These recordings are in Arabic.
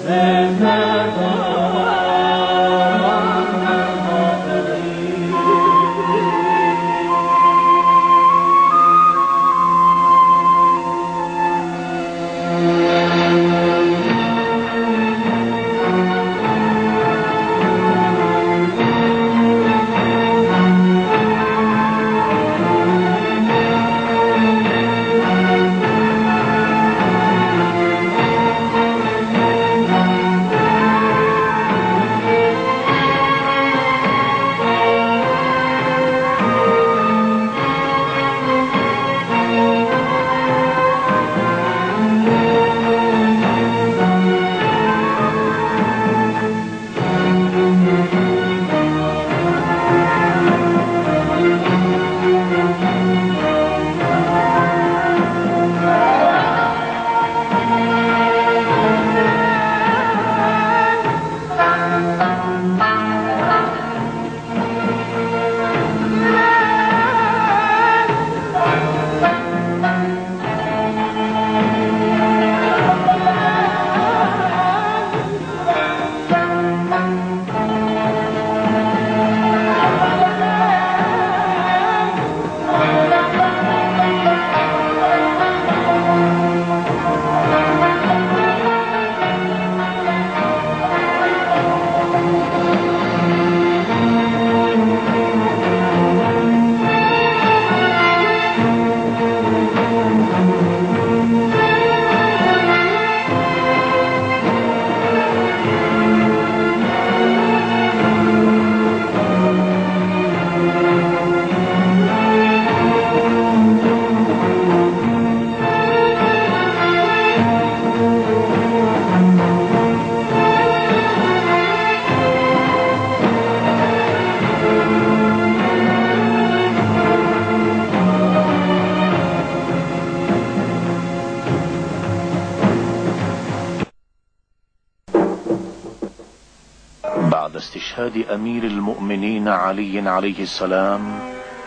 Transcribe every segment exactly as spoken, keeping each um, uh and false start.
بعد استشهاد أمير المؤمنين علي عليه السلام،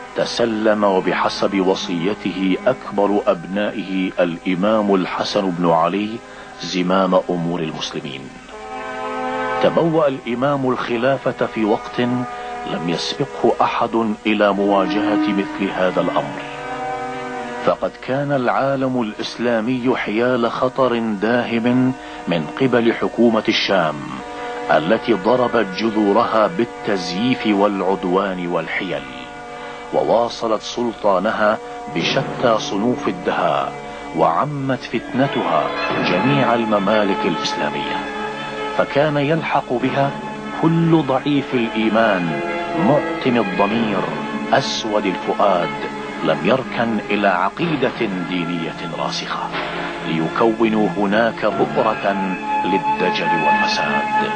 تسلم وبحسب وصيته أكبر أبنائه الإمام الحسن بن علي زمام أمور المسلمين. تبوأ الإمام الخلافة في وقت لم يسبقه أحد إلى مواجهة مثل هذا الأمر، فقد كان العالم الإسلامي حيال خطر داهم من قبل حكومة الشام التي ضربت جذورها بالتزييف والعدوان والحيل، وواصلت سلطانها بشتى صنوف الدهاء، وعمت فتنتها جميع الممالك الإسلامية، فكان يلحق بها كل ضعيف الإيمان معتم الضمير أسود الفؤاد لم يركن إلى عقيدة دينية راسخة، ليكونوا هناك بؤرة للدجل والفساد.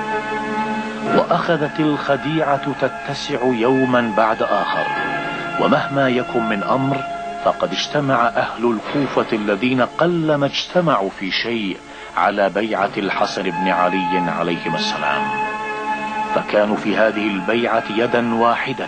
وأخذت الخديعة تتسع يوما بعد آخر، ومهما يكن من أمر فقد اجتمع أهل الكوفة الذين قلما اجتمعوا في شيء على بيعة الحسن بن علي عليهما السلام، فكانوا في هذه البيعة يدا واحدة.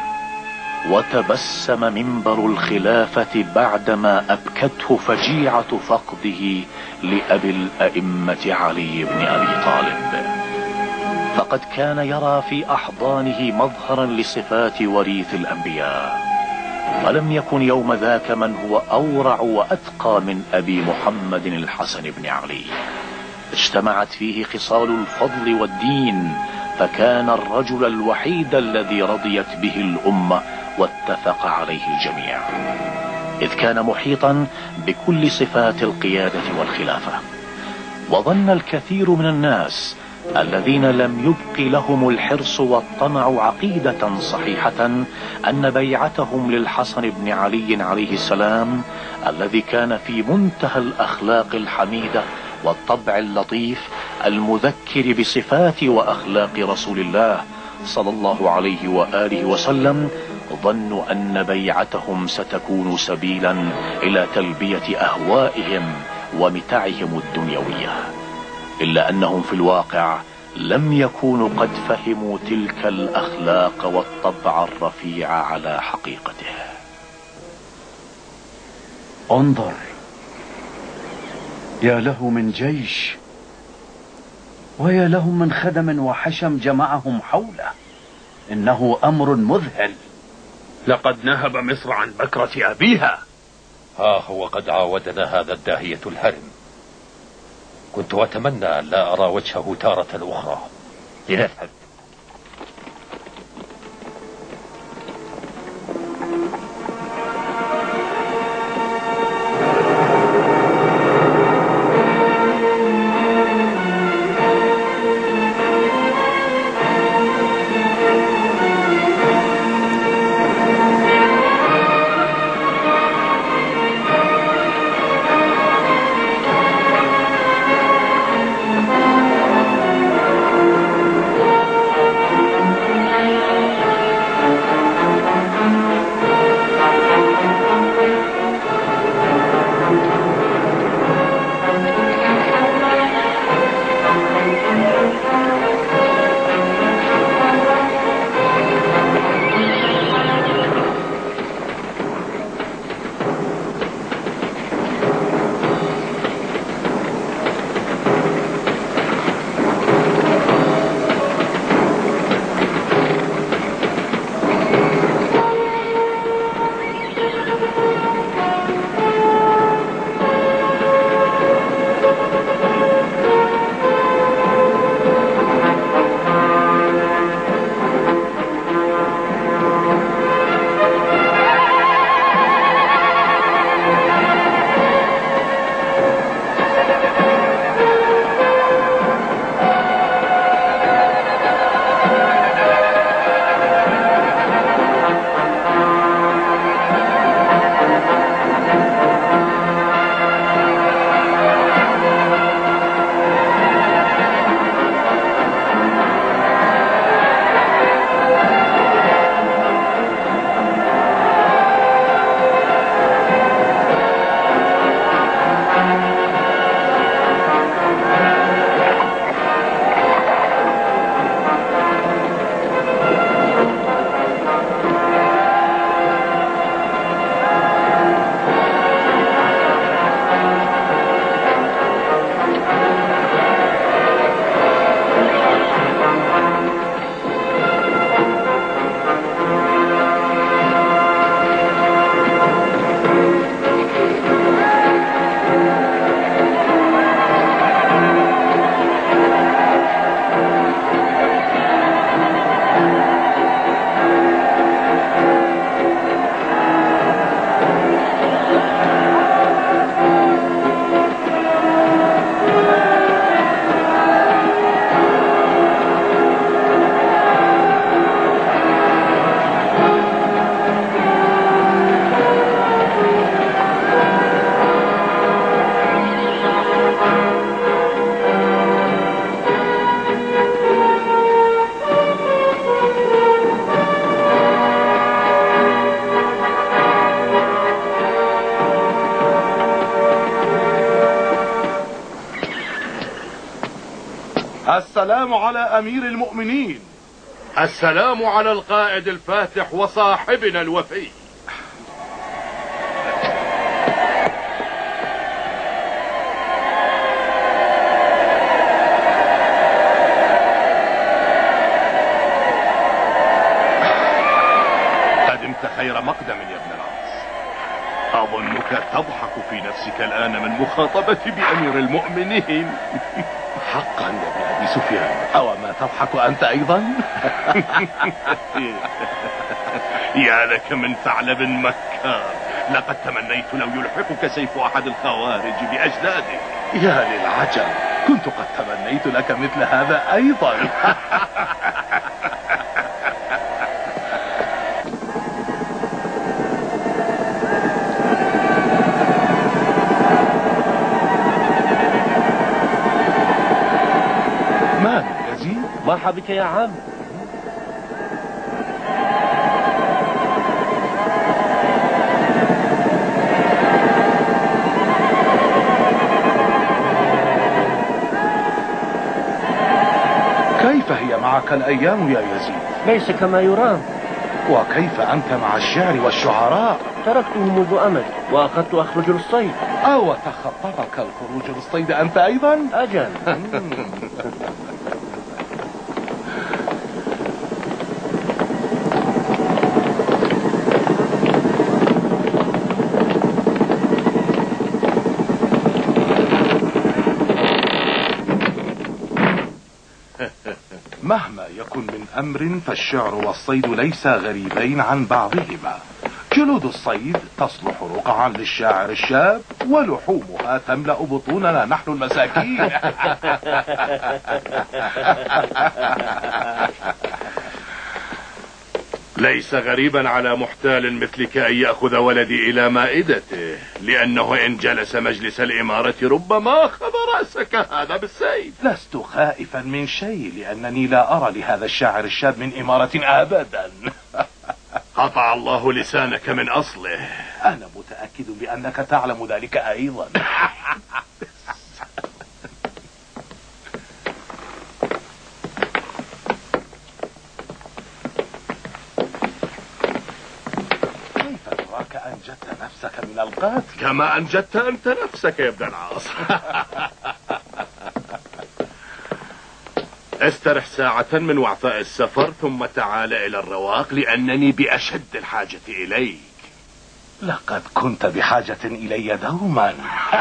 وتبسم منبر الخلافة بعدما أبكته فجيعة فقده لأبي الأئمة علي بن أبي طالب، فقد كان يرى في أحضانه مظهرا لصفات وريث الأنبياء، ولم يكن يوم ذاك من هو أورع وأتقى من أبي محمد الحسن بن علي. اجتمعت فيه خصال الفضل والدين، فكان الرجل الوحيد الذي رضيت به الأمة واتفق عليه الجميع، إذ كان محيطا بكل صفات القيادة والخلافة. وظن الكثير من الناس الذين لم يبق لهم الحرص والطمع عقيدة صحيحة أن بيعتهم للحسن بن علي عليه السلام، الذي كان في منتهى الأخلاق الحميدة والطبع اللطيف المذكر بصفات وأخلاق رسول الله صلى الله عليه وآله وسلم، ظنوا أن بيعتهم ستكون سبيلا إلى تلبية أهوائهم ومتاعهم الدنيوية، إلا أنهم في الواقع لم يكونوا قد فهموا تلك الأخلاق والطبع الرفيع على حقيقته. انظر، يا له من جيش ويا لهم من خدم وحشم جمعهم حوله، إنه أمر مذهل. لقد نهب مصر عن بكرة أبيها. ها هو قد عاودنا هذا الداهية الهرم. كنت أتمنى أن لا أرى وجهه تارة أخرى. لنذهب. السلام على أمير المؤمنين. السلام على القائد الفاتح وصاحبنا الوفي. قدمت خير مقدم يا ابن العاص. أظنك تضحك في نفسك الآن من مخاطبتي بأمير المؤمنين. حقا يا ابن أبي سفيان، أو ما تضحك أنت أيضا؟ يا لك من ثعلب مكار، لقد تمنيت لو يلحقك سيف أحد الخوارج بأجدادك. يا للعجب، كنت قد تمنيت لك مثل هذا أيضا. مرحبا بك يا عم. كيف هي معك الأيام يا يزيد؟ ليس كما يرام. وكيف أنت مع الشعر والشعراء؟ تركته منذ أمد وأخذت أخرج للصيد. أو تخطفك الخروج للصيد أنت أيضا؟ أجل. مهما يكن من أمر فالشعر والصيد ليس غريبين عن بعضهما. جلود الصيد تصلح رقعا للشاعر الشاب، ولحومها تملأ بطوننا نحن المساكين. ليس غريبا على محتال مثلك أن يأخذ ولدي إلى مائدته، لأنه إن جلس مجلس الإمارة ربما أخذ رأسك هذا بالسيف. لست خائفا من شيء، لأنني لا أرى لهذا الشاعر الشاب من إمارة أبدا. قطع الله لسانك من أصله. أنا متأكد بأنك تعلم ذلك أيضا. كيف تراك أنجدت نفسك من القتل كما أنجدت أنت نفسك يا ابن العاص؟ استرح ساعة من وعثاء السفر ثم تعال إلى الرواق، لأنني بأشد الحاجة إليك. لقد كنت بحاجة إلي دوما.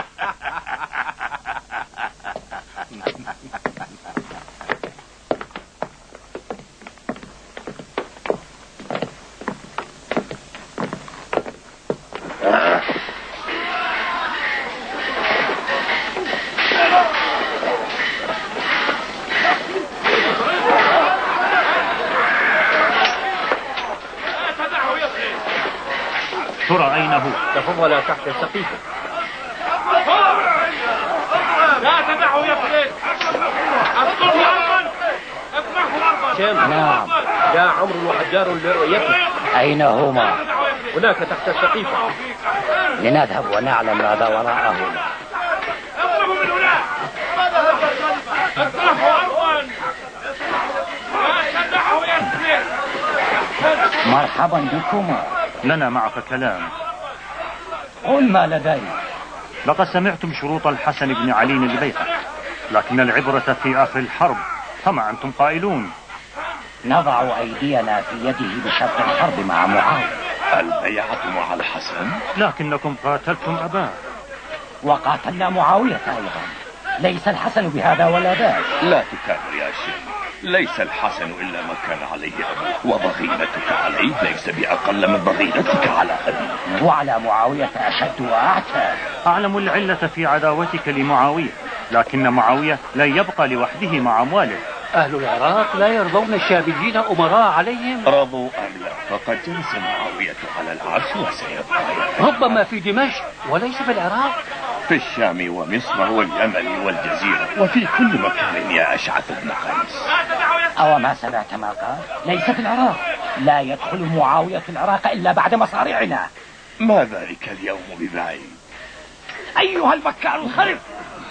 ترى أين هو؟ تفضل تحت السقيفة. لا تدعه يفلت. اقتله أرضا. اقنعه أرضا. شام. نعم. جاء عمرو وحجار لرؤيته. أين هما؟ هناك تحت السقيفة. لنذهب ونعلم ماذا وراءهما. اقتله من هنا. اقنعه أرضا. لا تدعه يفلت. مرحبا بكما. لنا معك كلام. قل ما لدي. لقد سمعتم شروط الحسن بن علي للبيعة، لكن العبرة في آخر الحرب، فما أنتم قائلون؟ نضع أيدينا في يده بشرط الحرب مع معاوية. البيعة مع الحسن؟ لكنكم قاتلتم أباه. وقاتلنا معاوية أيضا. ليس الحسن بهذا ولا ذاك. لا تكابر يا شيخ، ليس الحسن إلا ما كان عليه أبوه، وضغينتك عليه ليس بأقل من ضغينتك على أبيه. وعلى معاوية أشد وأعتى. أعلم العلة في عداوتك لمعاوية، لكن معاوية لا يبقى لوحده مع أمواله. أهل العراق لا يرضون الشابيين أمراء عليهم. رضوا أم لا، فقد جلس معاوية على العرش وسيبقى. ربما في دمشق وليس في العراق. في الشام ومصر واليمن والجزيرة وفي كل مكان يا أشعث بن قيس. أو ما سمعت ما قال؟ ليس في العراق. لا يدخل معاوية العراق إلا بعد مصارعنا. ما ذلك اليوم ببعيد. أيها البكار الخرف.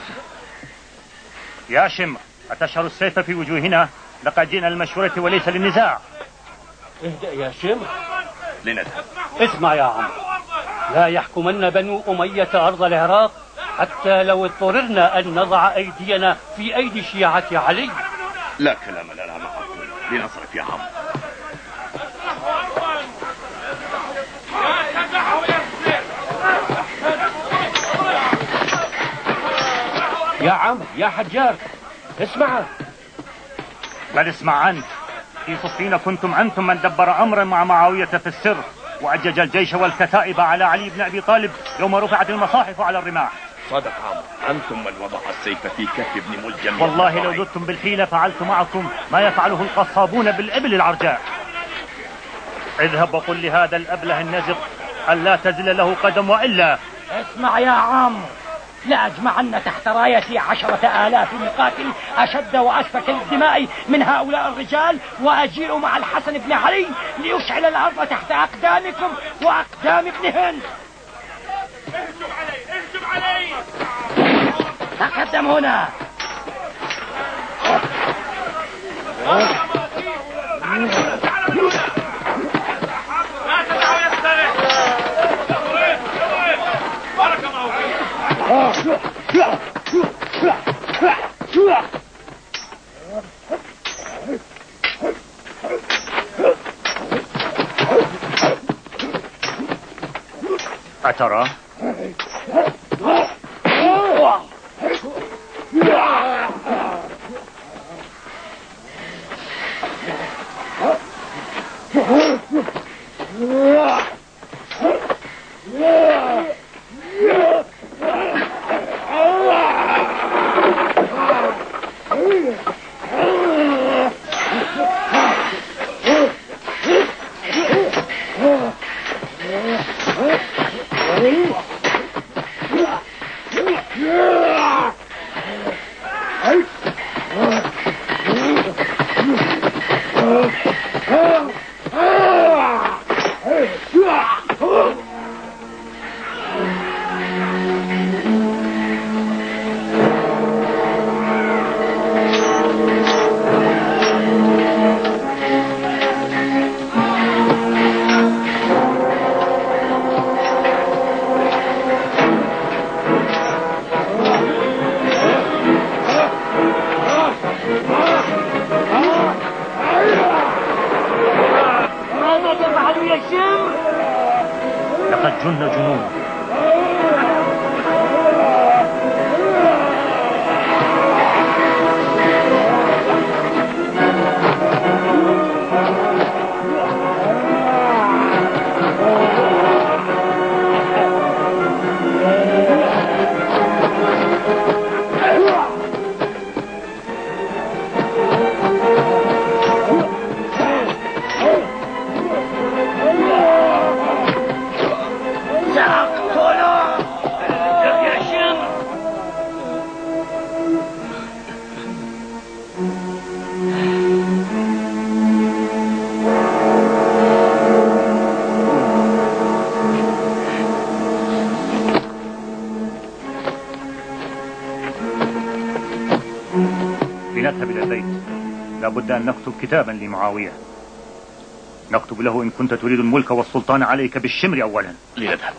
يا شم، أتشعر السيف في وجوهنا؟ لقد جئنا للمشورة وليس للنزاع. اهدأ يا شم. لنذهب. اسمع يا عم، لا يحكمن بنو أمية أرض العراق حتى لو اضطررنا أن نضع أيدينا في أيدي شيعة علي. لا كلام لنا معكم، لنصرف يا عم. يا عم يا حجار اسمع. بل اسمع أنت. في صفين كنتم أنتم من دبر أمرا مع معاوية في السر، وأجج الجيش والكتائب على علي بن أبي طالب يوم رفعت المصاحف على الرماح. صدق عمرو، أنتم من وضع السيف في كف ابن ملجم. والله لو زدتم بالحيلة فعلت معكم ما يفعله القصابون بالإبل العرجاء. اذهب وقل لهذا الأبله النزق أن لا تزل له قدم، وإلا. اسمع يا عم، لأجمعن تحت رايتي عشرة آلاف مقاتل أشد وأسفك الدماء من هؤلاء الرجال، وأجيء مع الحسن بن علي ليشعل الأرض تحت أقدامكم وأقدام ابن هند. اهجم علي اهجم علي. تقدم هنا. أترى؟ لقد جن جنون. لنذهب إلى البيت. لابد أن نكتب كتابا لمعاوية نكتب له إن كنت تريد الملك والسلطان عليك بالشمر أولا. لنذهب.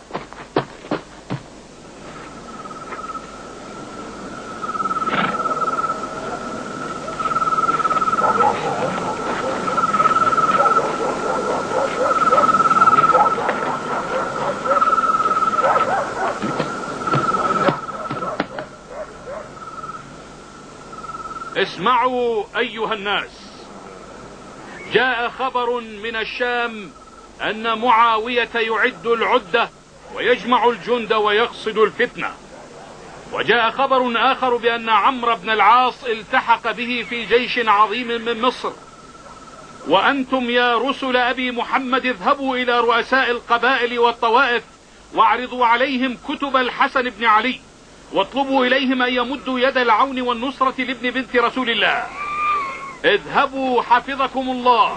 اسمعوا أيها الناس، جاء خبر من الشام أن معاوية يعد العدة ويجمع الجند ويقصد الفتنة، وجاء خبر آخر بأن عمرو بن العاص التحق به في جيش عظيم من مصر، وأنتم يا رسل أبي محمد اذهبوا إلى رؤساء القبائل والطوائف واعرضوا عليهم كتب الحسن بن علي، واطلبوا إليهم أن يمدوا يد العون والنصرة لابن بنت رسول الله. اذهبوا حفظكم الله.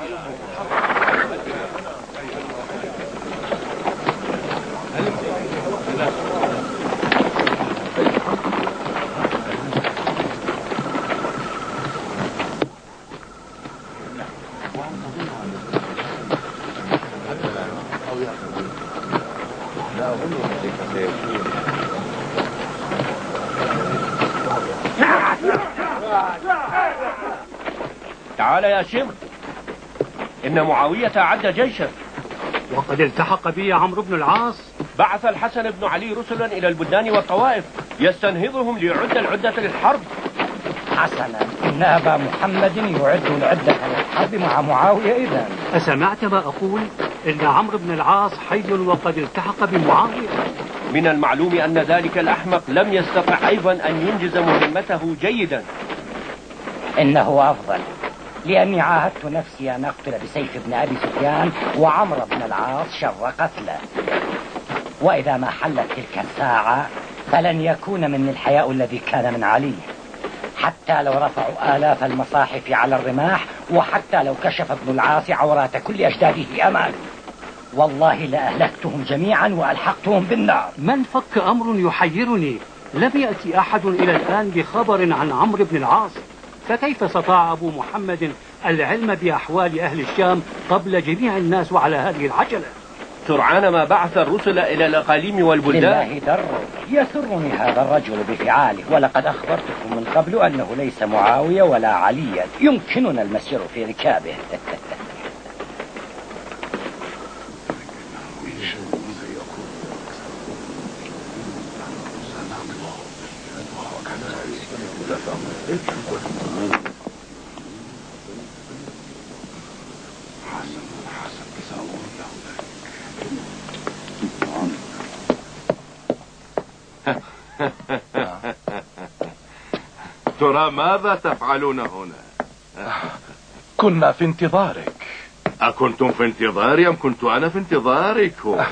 تعال يا شمر، إن معاوية عد جيشا وقد التحق بي عمرو بن العاص. بعث الحسن بن علي رسلا إلى البلدان والطوائف يستنهضهم ليعد العدة للحرب. حسنا، إن أبا محمد يعد العدة للحرب مع معاوية. إذن أسمعت ما أقول؟ إن عمرو بن العاص حي وقد التحق بمعاوية. من المعلوم أن ذلك الأحمق لم يستطع أيضا أن ينجز مهمته جيدا. إنه أفضل، لأني عاهدت نفسي أن أقتل بسيف ابن أبي سفيان وعمرو بن العاص شر قتله، وإذا ما حلت تلك الساعة فلن يكون مني الحياء الذي كان من علي، حتى لو رفعوا آلاف المصاحف على الرماح، وحتى لو كشف ابن العاص عورات كل أجداده أمامي، والله لأهلكتهم جميعا وألحقتهم بالنار. من فك أمر يحيرني، لم يأتي أحد إلى الآن بخبر عن عمرو بن العاص، فكيف استطاع أبو محمد العلم بأحوال أهل الشام قبل جميع الناس وعلى هذه العجلة؟ سرعان ما بعث الرسل إلى الأقاليم والبلدان. لله در، يسرني هذا الرجل بفعاله، ولقد أخبرتكم من قبل أنه ليس معاوية ولا عليا يمكننا المسير في ركابه. ترى ماذا تفعلون هنا؟ كنا في انتظارك. أكنتم في انتظاري أم كنت أنا في انتظاركم؟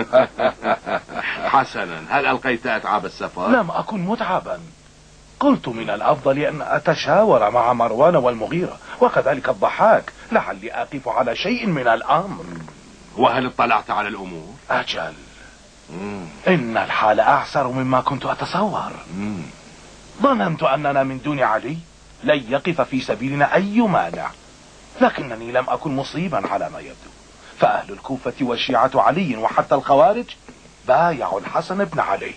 حسنا، هل ألقيت أتعاب السفر؟ لم أكن متعبا، قلت من الأفضل أن أتشاور مع مروان والمغيرة وكذلك الضحاك لعلي أقف على شيء من الأمر. وهل اطلعت على الأمور؟ أجل. مم. إن الحال أعسر مما كنت أتصور. مم. ظننت أننا من دون علي لن يقف في سبيلنا أي مانع، لكنني لم أكن مصيبا على ما يبدو، فأهل الكوفة وشيعة علي وحتى الخوارج بايعوا الحسن بن علي.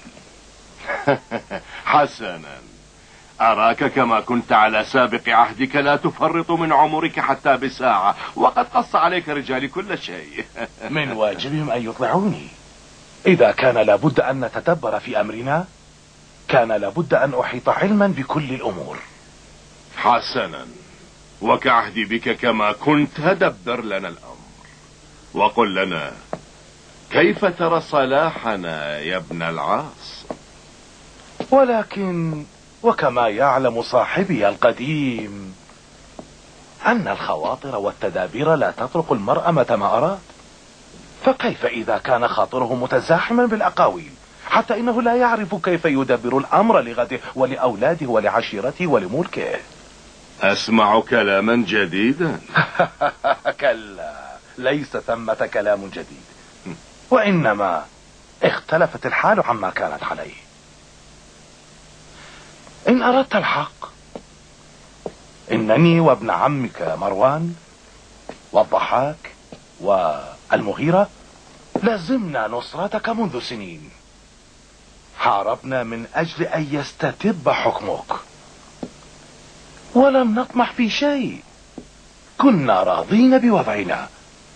حسنا، أراك كما كنت على سابق عهدك لا تفرط من عمرك حتى بساعة، وقد قص عليك رجالي كل شيء. من واجبهم أن يطلعوني. إذا كان لابد أن نتدبر في أمرنا كان لابد أن أحيط علما بكل الأمور. حسنا، وكعهدي بك كما كنت دبر لنا الأمر وقل لنا كيف ترى صلاحنا يا ابن العاص. ولكن وكما يعلم صاحبي القديم أن الخواطر والتدابير لا تطرق المرء متى ما أراد، فكيف إذا كان خاطره متزاحما بالأقاويل حتى إنه لا يعرف كيف يدبر الأمر لغده ولأولاده ولعشيرته ولملكه؟ أسمع كلاما جديدا. كلا، ليس ثمة كلام جديد، وإنما اختلفت الحال عما كانت عليه. إن أردت الحق إنني وابن عمك مروان والضحاك والمغيرة لزمنا نصرتك منذ سنين، حاربنا من أجل أن يستتب حكمك ولم نطمح في شيء، كنا راضين بوضعنا.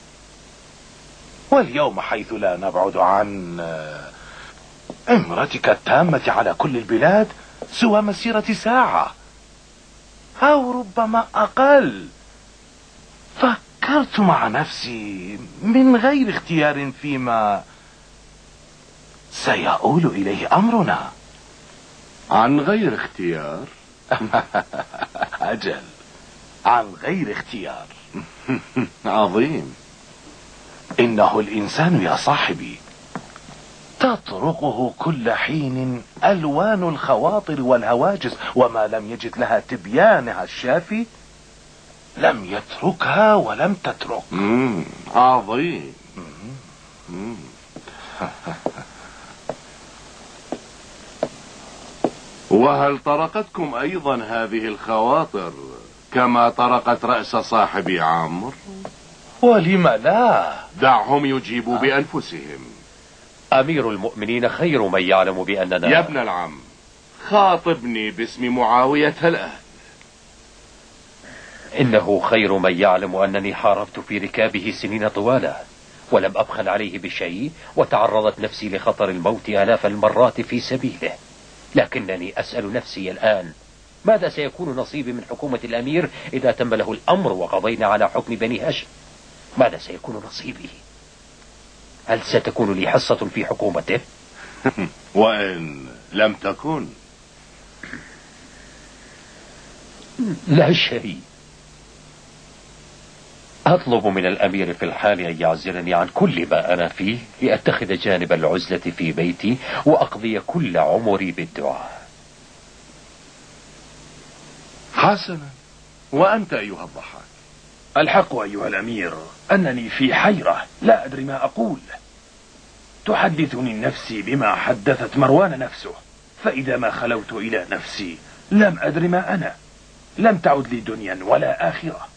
واليوم حيث لا نبعد عن امرتك التامة على كل البلاد سوى مسيرة ساعة أو ربما أقل، فكرت مع نفسي من غير اختيار فيما سيؤول إليه أمرنا. عن غير اختيار؟ أجل، عن غير اختيار. عظيم. إنه الإنسان يا صاحبي تطرقه كل حين ألوان الخواطر والهواجس، وما لم يجد لها تبيانها الشافي لم يتركها ولم تترك. مم. عظيم. مم. وهل طرقتكم أيضا هذه الخواطر كما طرقت رأس صاحبي عمرو؟ ولم لا؟ دعهم يجيبوا بأنفسهم. أمير المؤمنين خير من يعلم بأننا. يا ابن العم، خاطبني باسم معاوية الآن. إنه خير من يعلم أنني حاربت في ركابه سنين طوالة ولم أبخل عليه بشيء، وتعرضت نفسي لخطر الموت آلاف المرات في سبيله، لكنني أسأل نفسي الآن ماذا سيكون نصيبي من حكومة الأمير إذا تم له الأمر وقضينا على حكم بني هاشم؟ ماذا سيكون نصيبي؟ هل ستكون لي حصة في حكومته؟ وإن لم تكن؟ لا شيء. أطلب من الأمير في الحال أن يعزلني عن كل ما أنا فيه لأتخذ جانب العزلة في بيتي وأقضي كل عمري بالدعاء. حسنا، وأنت أيها الضحاك؟ الحق أيها الأمير أنني في حيرة لا أدري ما أقول. تحدثني النفسي بما حدثت مروان نفسه، فإذا ما خلوت إلى نفسي لم أدري ما أنا، لم تعد لي دنيا ولا آخرة.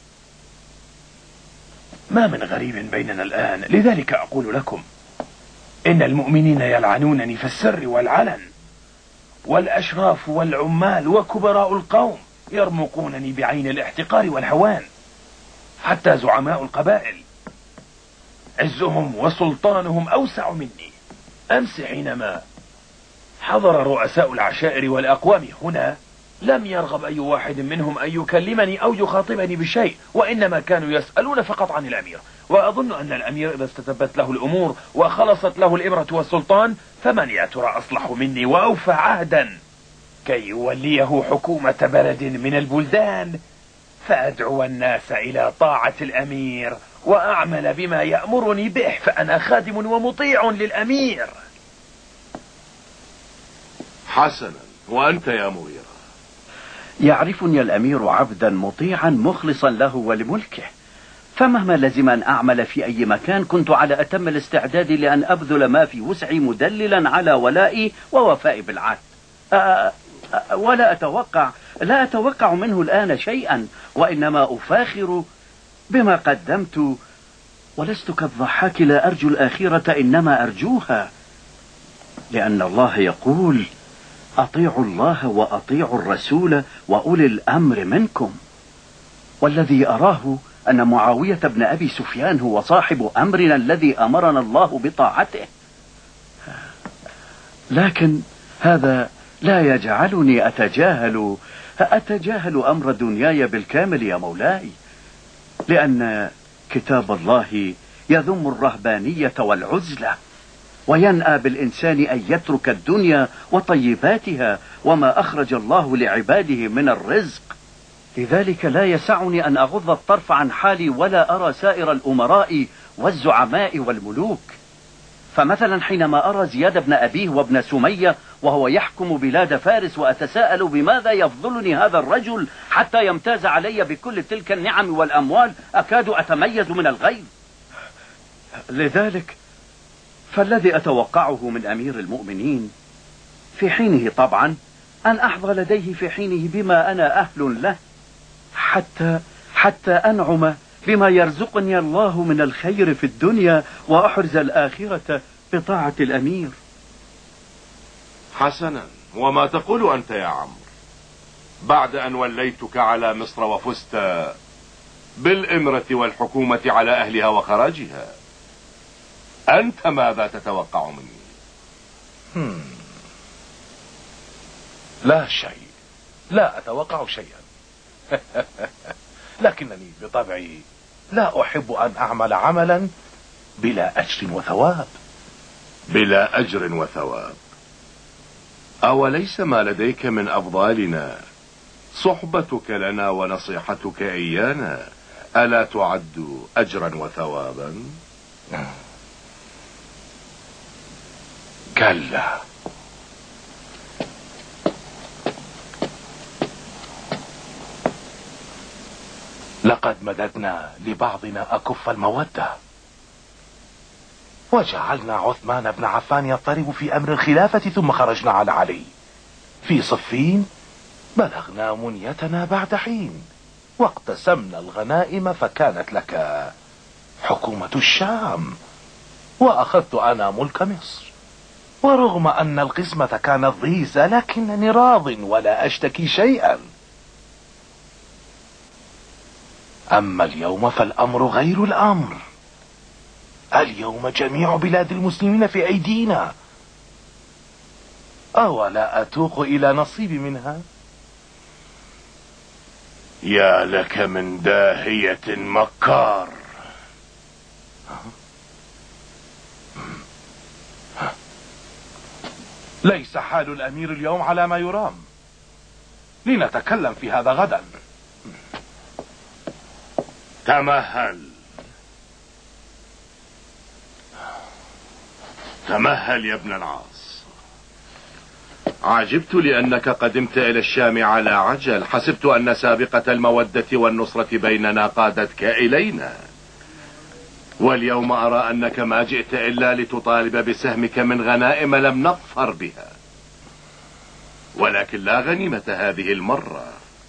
ما من غريب بيننا الآن، لذلك أقول لكم إن المؤمنين يلعنونني في السر والعلن، والأشراف والعمال وكبراء القوم يرمقونني بعين الاحتقار والهوان، حتى زعماء القبائل عزهم وسلطانهم أوسع مني. أمس حينما حضر رؤساء العشائر والأقوام هنا لم يرغب أي واحد منهم أن يكلمني أو يخاطبني بشيء، وإنما كانوا يسألون فقط عن الأمير. وأظن أن الأمير إذا استتبت له الأمور وخلصت له الإبرة والسلطان فمن يا ترى أصلح مني وأوفى عهدا كي يوليه حكومة بلد من البلدان، فأدعو الناس إلى طاعة الأمير وأعمل بما يأمرني به، فأنا خادم ومطيع للأمير. حسنا، وأنت يا مغيرة؟ يعرفني الأمير عبدا مطيعا مخلصا له ولملكه، فمهما لزم أن أعمل في أي مكان كنت على أتم الاستعداد لأن أبذل ما في وسعي مدللا على ولائي ووفائي بالعهد. أه أه ولا أتوقع لا أتوقع منه الآن شيئا، وإنما أفاخر بما قدمت، ولست كالضحاك لا أرجو الآخرة إنما أرجوها، لأن الله يقول: أطيعوا الله وأطيعوا الرسول وأولي الأمر منكم. والذي أراه أن معاوية بن أبي سفيان هو صاحب أمرنا الذي أمرنا الله بطاعته، لكن هذا لا يجعلني أتجاهل أتجاهل أمر دنياي بالكامل يا مولاي، لأن كتاب الله يذم الرهبانية والعزلة، وينأى بالإنسان أن يترك الدنيا وطيباتها وما أخرج الله لعباده من الرزق. لذلك لا يسعني أن أغض الطرف عن حالي ولا أرى سائر الأمراء والزعماء والملوك. فمثلا حينما أرى زياد بن أبيه وابن سمية وهو يحكم بلاد فارس، وأتساءل بماذا يفضلني هذا الرجل حتى يمتاز علي بكل تلك النعم والأموال، أكاد أتميز من الغيظ. لذلك فالذي أتوقعه من أمير المؤمنين في حينه طبعا أن أحظى لديه في حينه بما أنا أهل له، حتى حتى أنعم بما يرزقني الله من الخير في الدنيا وأحرز الآخرة بطاعة الأمير. حسنا، وما تقول أنت يا عمرو بعد أن وليتك على مصر وفزت بالإمرة والحكومة على أهلها وخراجها؟ أنت ماذا تتوقع مني؟ هم. لا شيء، لا أتوقع شيئا. لكنني بطبعي لا أحب أن أعمل عملا بلا أجر وثواب. بلا أجر وثواب؟ أوليس ما لديك من أفضالنا صحبتك لنا ونصيحتك إيانا ألا تعد أجرا وثوابا؟ كلا. لقد مددنا لبعضنا أكف المودة، وجعلنا عثمان بن عفان يضطرب في أمر الخلافة، ثم خرجنا على علي. في صفين بلغنا منيتنا بعد حين، واقتسمنا الغنائم، فكانت لك حكومة الشام وأخذت أنا ملك مصر. ورغم أن القسمة كانت ضيزة لكنني راض ولا أشتكي شيئا. أما اليوم فالأمر غير الأمر. اليوم جميع بلاد المسلمين في أيدينا، أولا أتوق إلى نصيبي منها؟ يا لك من داهية مكار. ليس حال الأمير اليوم على ما يرام، لنتكلم في هذا غدا. تمهل تمهل يا ابن العاص. عجبت لأنك قدمت إلى الشام على عجل، حسبت أن سابقة المودة والنصرة بيننا قادتك إلينا، واليوم أرى أنك ما جئت إلا لتطالب بسهمك من غنائم لم نظفر بها. ولكن لا غنيمة هذه المرة.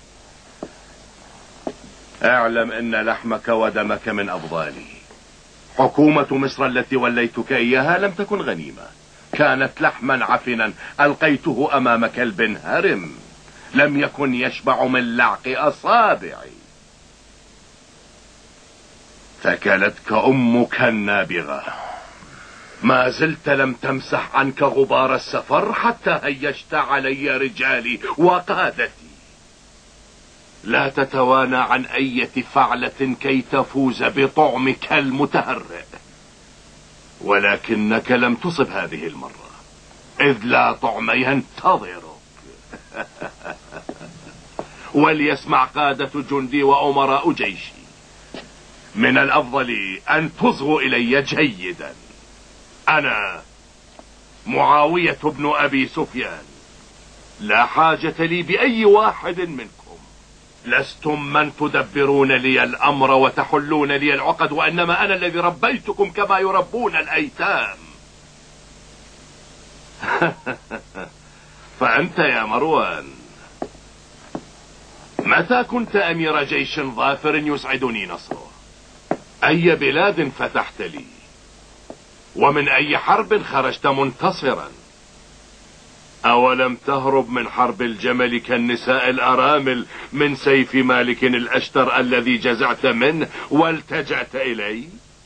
اعلم أن لحمك ودمك من أفضالي. حكومة مصر التي وليتك إياها لم تكن غنيمة، كانت لحما عفنا ألقيته أمام كلب هرم لم يكن يشبع من لعق أصابعي. فكلتك أمك النابغة، ما زلت لم تمسح عنك غبار السفر حتى هيجت علي رجالي وقادتي. لا تتوانى عن أي فعلة كي تفوز بطعمك المتهرئ، ولكنك لم تصب هذه المرة، إذ لا طعم ينتظرك. وليسمع قادة جندي وأمراء جيشي، من الأفضل أن تصغوا إلي جيدا. أنا معاوية بن أبي سفيان، لا حاجة لي بأي واحد منكم. لستم من تدبرون لي الأمر وتحلون لي العقد، وإنما أنا الذي ربيتكم كما يربون الأيتام. فأنت يا مروان، متى كنت أمير جيش ظافر يسعدني نصره؟ أي بلاد فتحت لي؟ ومن أي حرب خرجت منتصرا؟ أولم تهرب من حرب الجمل كالنساء الأرامل من سيف مالك الأشتر الذي جزعت منه والتجأت إليه؟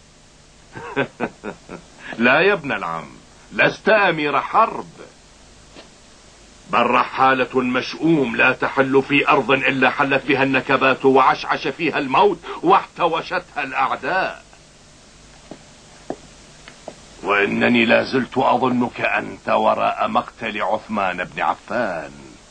لا يا ابن العم، لست أمير حرب، بل رحالة مشؤوم لا تحل في أرض إلا حلت بها النكبات وعشعش فيها الموت واحتوشتها الأعداء. وإنني لا زلت أظنك أنت وراء مقتل عثمان بن عفان،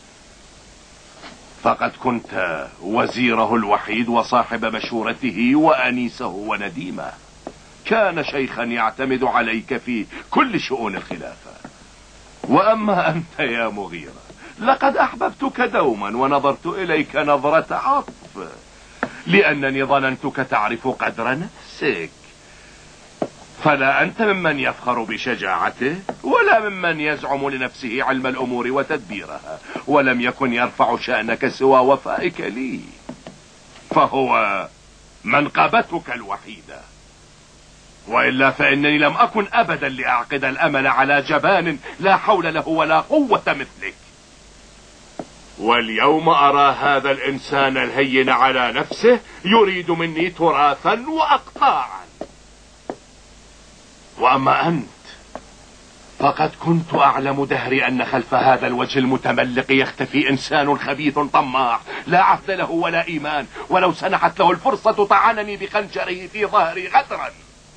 فقد كنت وزيره الوحيد وصاحب مشورته وأنيسه ونديمه. كان شيخا يعتمد عليك في كل شؤون الخلافة. وأما أنت يا مغيرة، لقد أحببتك دوما ونظرت إليك نظرة عطف، لأنني ظننتك تعرف قدر نفسك. فلا أنت ممن يفخر بشجاعته، ولا ممن يزعم لنفسه علم الأمور وتدبيرها، ولم يكن يرفع شأنك سوى وفائك لي، فهو منقبتك الوحيدة. وإلا فإنني لم أكن أبدا لأعقد الأمل على جبان لا حول له ولا قوة مثلك. واليوم أرى هذا الإنسان الهين على نفسه يريد مني تراثا وأقطاعا. وأما أنت فقد كنت أعلم دهري أن خلف هذا الوجه المتملق يختفي إنسان خبيث طماع لا عهد له ولا إيمان، ولو سنحت له الفرصة طعنني بخنجره في ظهري غدرا.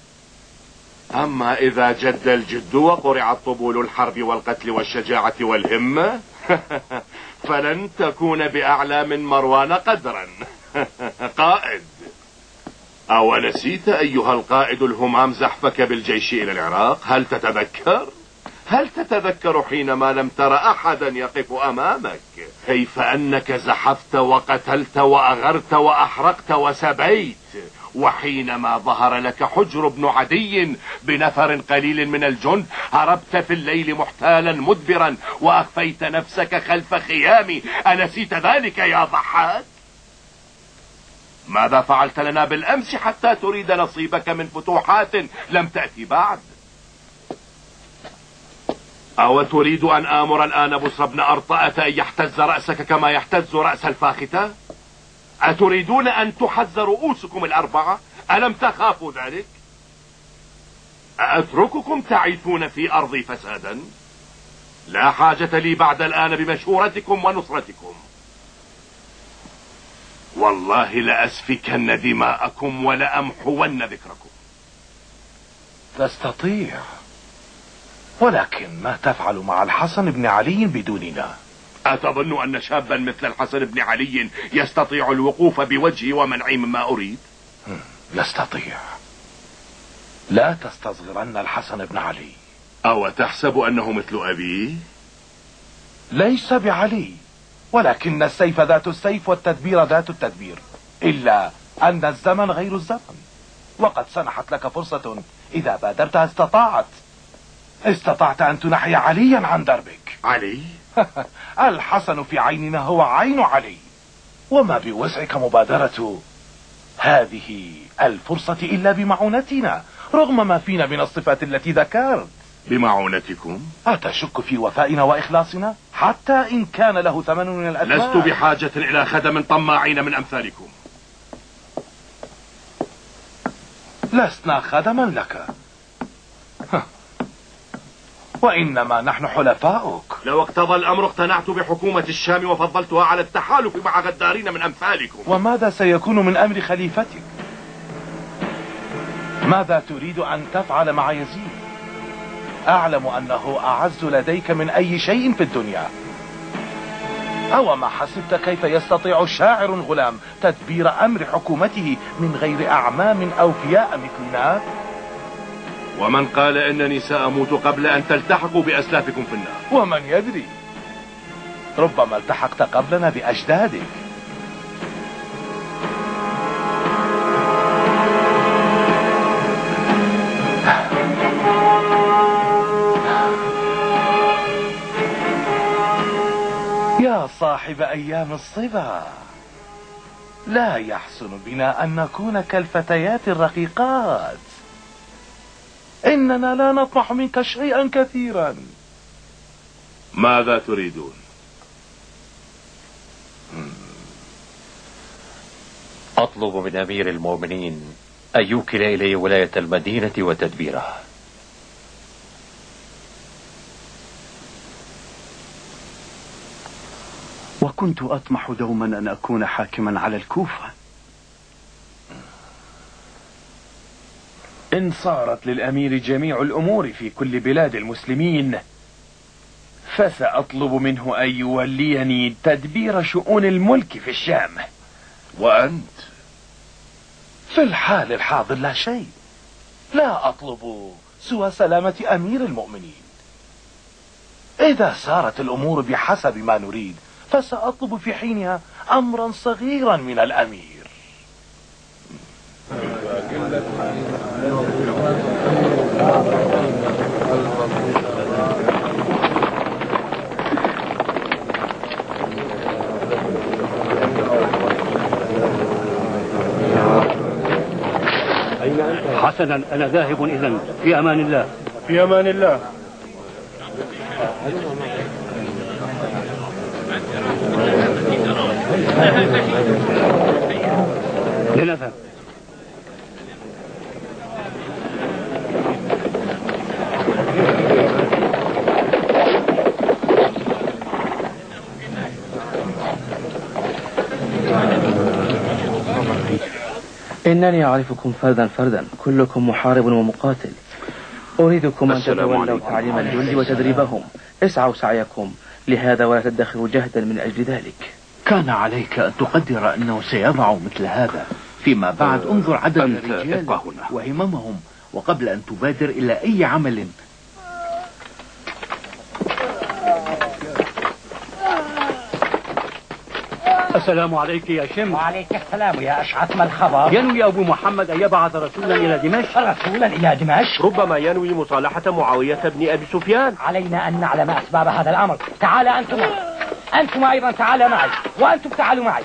أما إذا جد الجد وقرعت طبول الحرب والقتل والشجاعة والهمة فلن تكون بأعلى من مروان قدرا. قائد، أو نسيت أيها القائد الهمام زحفك بالجيش إلى العراق؟ هل تتذكر؟ هل تتذكر حينما لم تر أحدا يقف أمامك كيف أنك زحفت وقتلت وأغرت وأحرقت وسبيت، وحينما ظهر لك حجر بن عدي بنفر قليل من الجند هربت في الليل محتالا مدبرا وأخفيت نفسك خلف خيامي؟ أنسيت ذلك يا ضحاك؟ ماذا فعلت لنا بالأمس حتى تريد نصيبك من فتوحات لم تأتي بعد؟ أو تريد أن آمر الآن بصر بن أرطأة أن يحتز رأسك كما يحتز رأس الفاختة؟ أتريدون أن تحز رؤوسكم الأربعة؟ ألم تخافوا ذلك؟ أترككم تعيثون في أرضي فسادا؟ لا حاجة لي بعد الآن بمشورتكم ونصرتكم. والله لأسفكن دماءكم ولأمحون ذكركم. تستطيع، ولكن ما تفعل مع الحسن بن علي بدوننا؟ أتظن أن شابا مثل الحسن بن علي يستطيع الوقوف بوجهي ومنعي مما أريد؟ يستطيع. لا تستصغرن الحسن بن علي. أو تحسب أنه مثل أبيه؟ ليس بعلي، ولكن السيف ذات السيف والتدبير ذات التدبير، إلا أن الزمن غير الزمن. وقد سنحت لك فرصة إذا بادرتها استطاعت استطعت أن تنحي عليا عن دربك. علي؟ الحسن في عيننا هو عين علي، وما بوسعك مبادرة هذه الفرصة إلا بمعونتنا، رغم ما فينا من الصفات التي ذكرت. بمعونتكم؟ أتشك في وفائنا وإخلاصنا حتى إن كان له ثمن من الأثمان؟ لست بحاجة إلى خدم طماعين من أمثالكم. لسنا خدما لك. وإنما نحن حلفاؤك. لو اقتضى الأمر اقتنعت بحكومة الشام وفضلتها على التحالف مع غدارين من أمثالكم. وماذا سيكون من أمر خليفتك؟ ماذا تريد أن تفعل مع يزيد؟ أعلم أنه أعز لديك من أي شيء في الدنيا. أو ما حسبت كيف يستطيع شاعر غلام تدبير أمر حكومته من غير أعمام أوفياء مثلنا؟ ومن قال إنني سأموت قبل أن تلتحقوا بأسلافكم في النار؟ ومن يدري، ربما التحقت قبلنا بأجدادك. يا صاحب أيام الصبا، لا يحسن بنا أن نكون كالفتيات الرقيقات. إننا لا نطمح منك شيئا كثيرا. ماذا تريدون؟ أطلب من أمير المؤمنين أن يوكل إلي ولاية المدينة وتدبيرها. وكنت أطمح دوما أن أكون حاكما على الكوفة. إن صارت للأمير جميع الأمور في كل بلاد المسلمين فسأطلب منه أن يوليني تدبير شؤون الملك في الشام. وأنت؟ في الحال الحاضر لا شيء. لا أطلب سوى سلامة أمير المؤمنين. إذا سارت الأمور بحسب ما نريد فسأطلب في حينها أمرا صغيرا من الأمير. حسنا، أنا ذاهب إذن. في أمان الله. في أمان الله. لنذهب. إنني أعرفكم فردا فردا، كلكم محارب ومقاتل. أريدكم أن تتولوا تعليم الجند وتدريبهم. اسعوا سعيكم لهذا ولا تدخروا جهدا من أجل ذلك. كان عليك أن تقدر أنه سيضع مثل هذا. فيما بعد انظر عدد الرجال وهممهم، وقبل أن تبادر إلى أي عمل. السلام عليك يا شمس. وعليك السلام يا أشعث. ما الخبر؟ ينوي أبو محمد أن يبعث رسولا إلى دمشق. رسولا إلى دمشق؟ ربما ينوي مصالحة معاوية بن أبي سفيان. علينا أن نعلم أسباب هذا الأمر. تعال أنتم أنتم أيضا تعال معي، وأنتم تعالوا معي.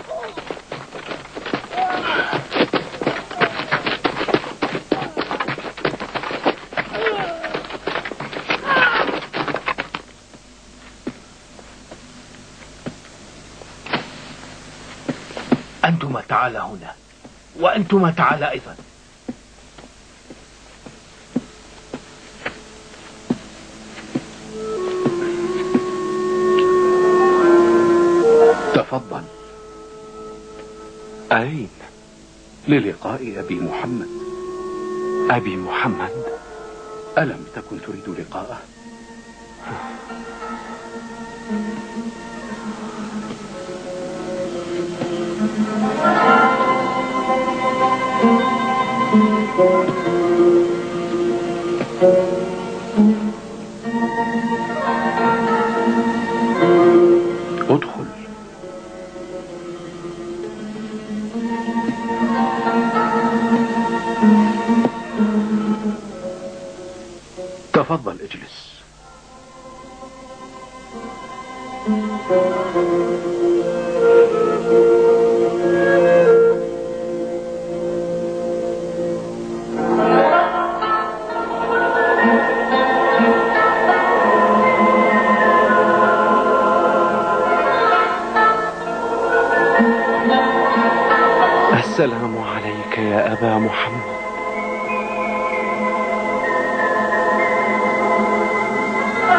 أنتما تعال هنا، وأنتما تعال أيضا. تفضل. أين؟ للقاء أبي محمد. أبي محمد؟ ألم تكن تريد لقاءه؟ ادخل. تفضل اجلس. السلام عليك يا أبا محمد.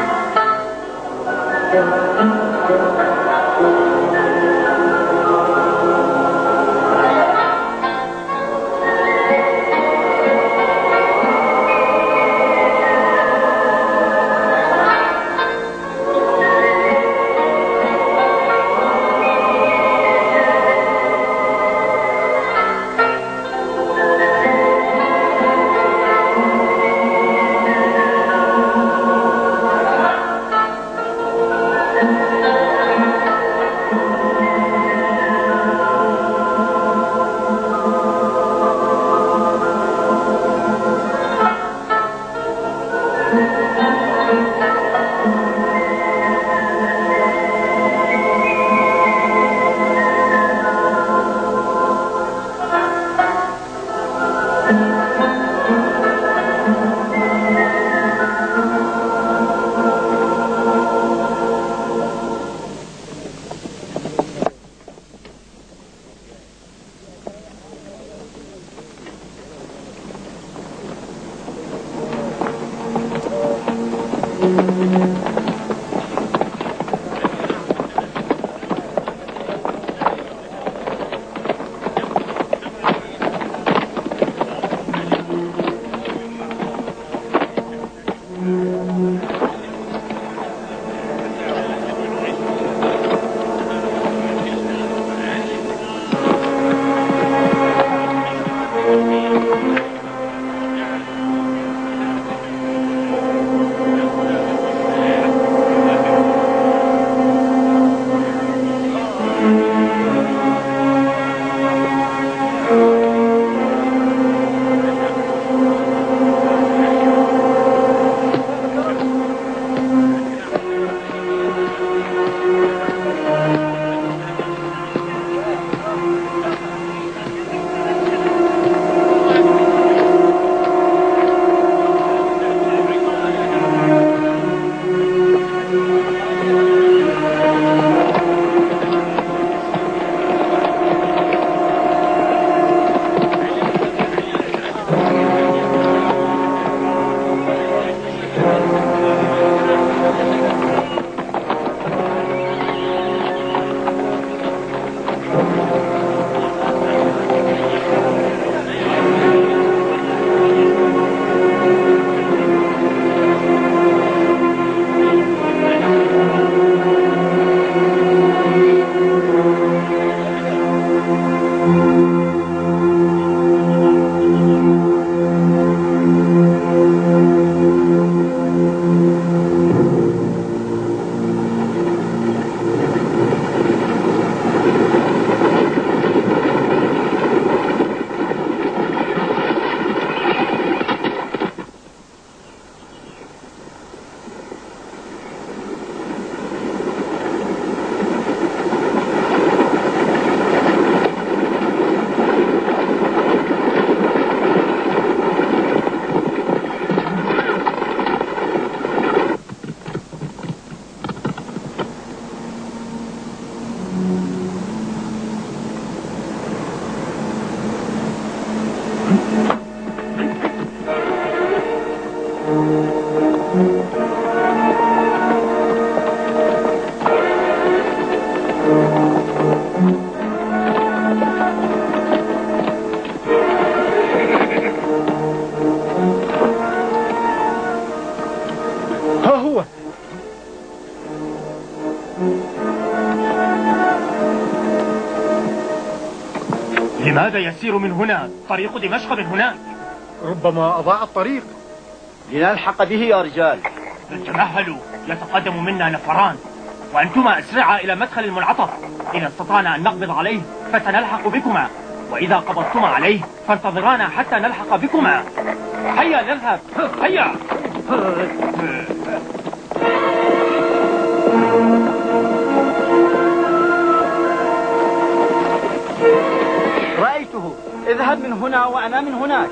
هذا يسير من هنا، طريق دمشق من هناك. ربما أضاع الطريق. لنلحق به يا رجال. تمهلوا، يتقدم منا نفران، وأنتما أسرعا إلى مدخل المنعطف. إذا استطعنا أن نقبض عليه فسنلحق بكما، وإذا قبضتما عليه فانتظرانا حتى نلحق بكما. هيا نذهب، هيا. رأيته، اذهب من هنا وأنا من هناك.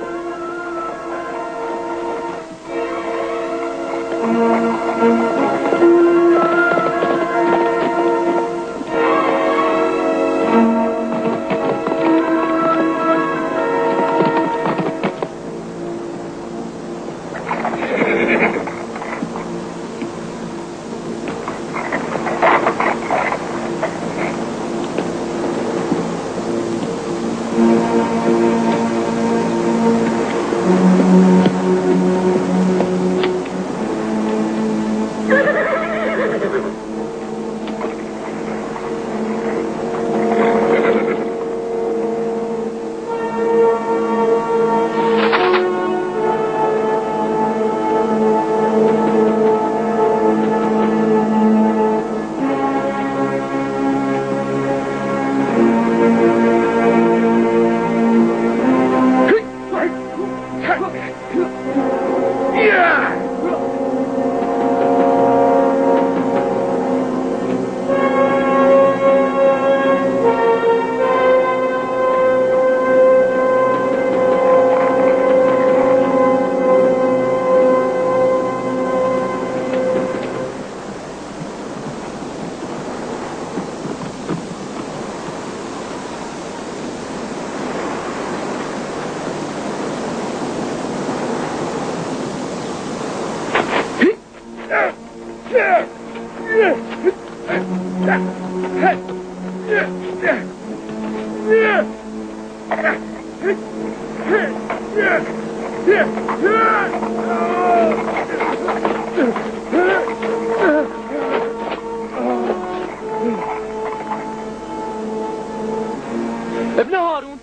ابن هارون،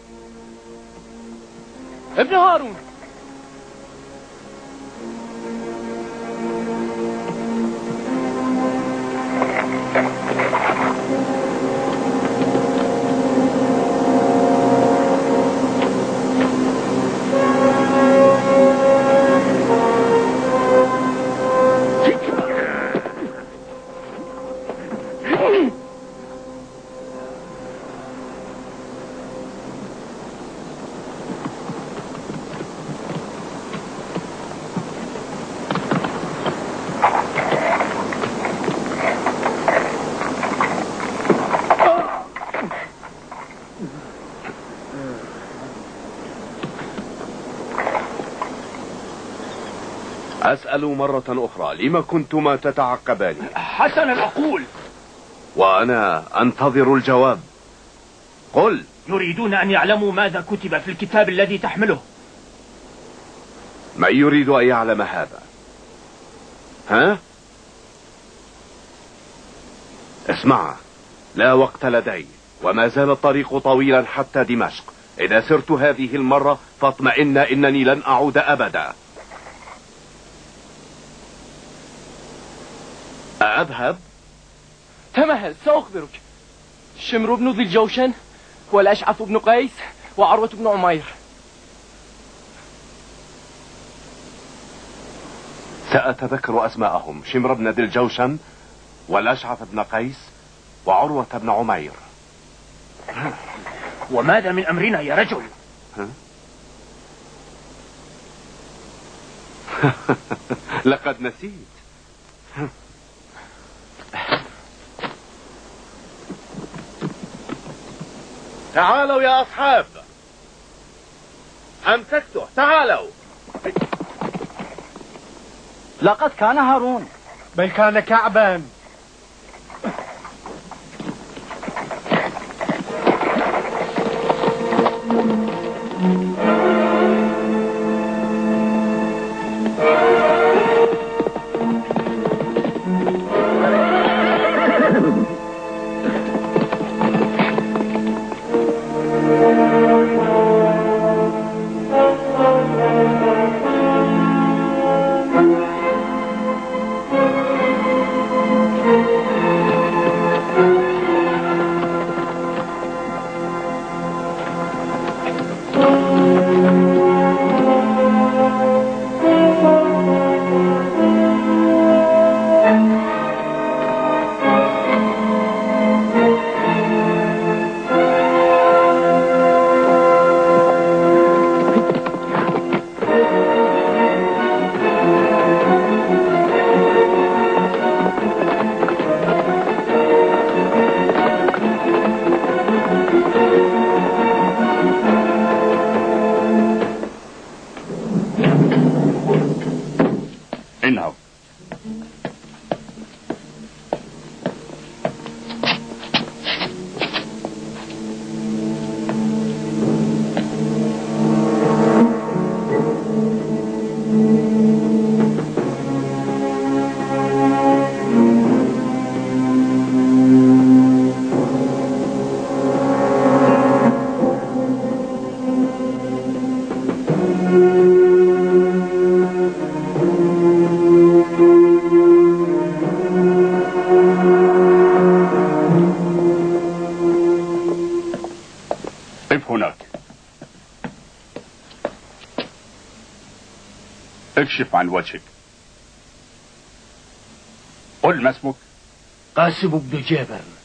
ابن هارون. أسأل مرة أخرى، لما كنتما تتعقباني؟ حسنا أقول. وأنا أنتظر الجواب. قل. يريدون أن يعلموا ماذا كتب في الكتاب الذي تحمله. من يريد أن يعلم هذا؟ ها؟ اسمع، لا وقت لدي، وما زال الطريق طويلا حتى دمشق. إذا سرت هذه المرة فاطمئن إنني لن أعود أبدا. أذهب؟ تمهل، سأخبرك. شمر بن ذي الجوشن، والأشعث بن قيس، وعروة بن عمير. سأتذكر أسماءهم: شمر بن ذي الجوشن، والأشعث بن قيس، وعروة بن عمير. وماذا من أمرنا يا رجل؟ لقد نسيت. تعالوا يا أصحاب، أمسكته، تعالوا. لقد كان هارون، بل كان كعبا. قف هناك. اكشف عن وجهك. قل ما اسمك؟ قاسم بن جابر.